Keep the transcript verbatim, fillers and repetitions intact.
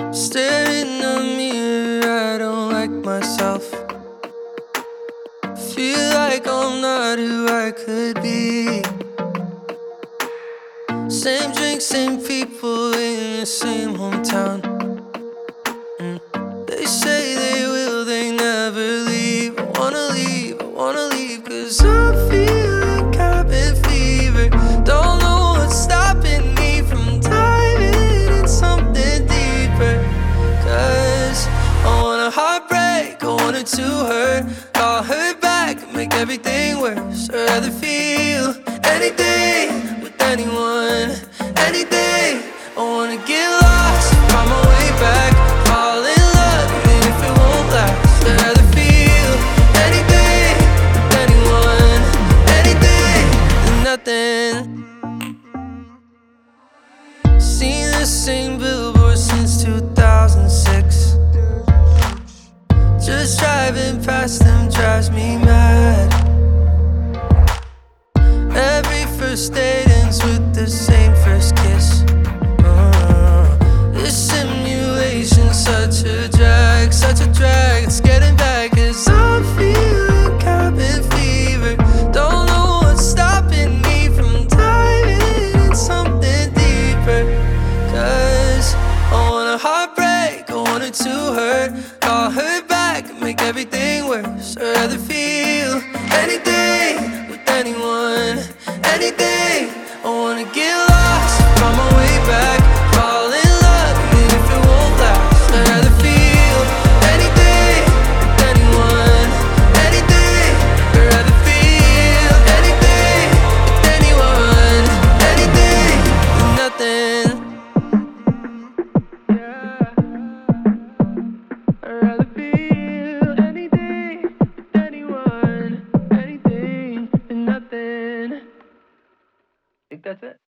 Staring in the mirror, I don't like myself. Feel like I'm not who I could be. Same drink, same people in the same hometown. mm. They say they will, they never leave. I wanna leave, I wanna leave, cause I feel like cabin fever. Don't know what's stopping me from diving in something deeper. Cause I want a heartbreak, I want it to hurt. Call her back, make everything worse. I'd rather feel anything with anyone, anything. I wanna get lost, find my way back, fall in love, even if it won't last. I'd rather feel anything with anyone, anything than nothing. Seen the same billboard since two thousand six. Just driving past them drives me mad. Every first date ends with the same first kiss. uh, This simulation's such a drag, such a drag. It's getting back, cause I'm feeling cabin fever. Don't know what's stopping me from diving in something deeper. Cause I want a heartbreak, I want it to hurt. Call her back, make everything worse. I'd rather feel anything with anyone, anything. I wanna get lost, find my way back, fall in love, even if it won't last. I'd rather feel anything with anyone, anything. I'd rather feel anything with anyone, anything than nothing. I'd rather feel anything with anyone, anything than nothing. I think that's it.